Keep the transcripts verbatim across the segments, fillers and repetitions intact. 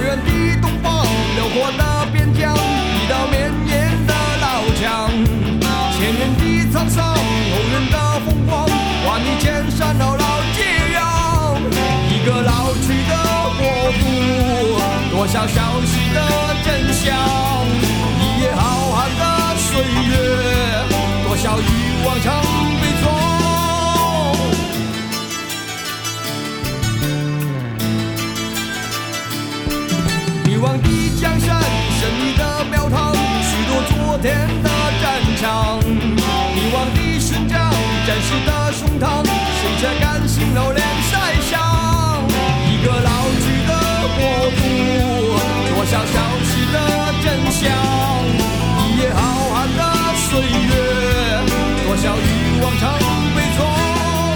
远的东方，辽阔的边疆，一道绵延的老墙。千年的沧桑，后人的风光，万里千山牢牢接壤。一个老去的国度，多少消息的真相。一夜浩瀚的岁月，多少欲望常被撞。迷惘的江山，神秘的庙堂，许多昨天的战场。迷惘的勋章，战士的胸膛，谁才甘心老脸晒伤？一个老去的国度，多少消息的真相。一夜浩瀚的岁月，多少欲望常被撞。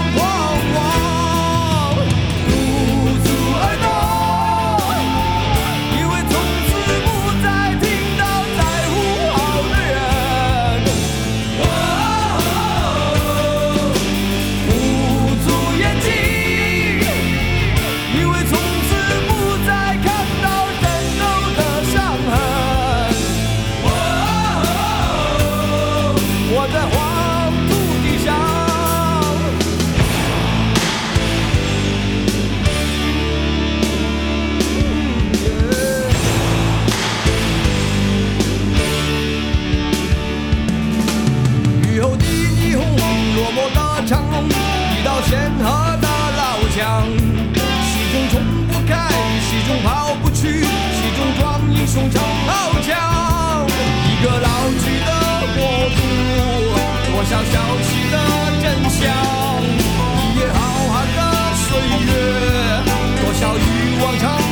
显赫的老墙，始终冲不开，始终抛不去，始终装英雄成豪强。一个老去的国度，多少消息的真相。一夜浩瀚的岁月，多少欲望长。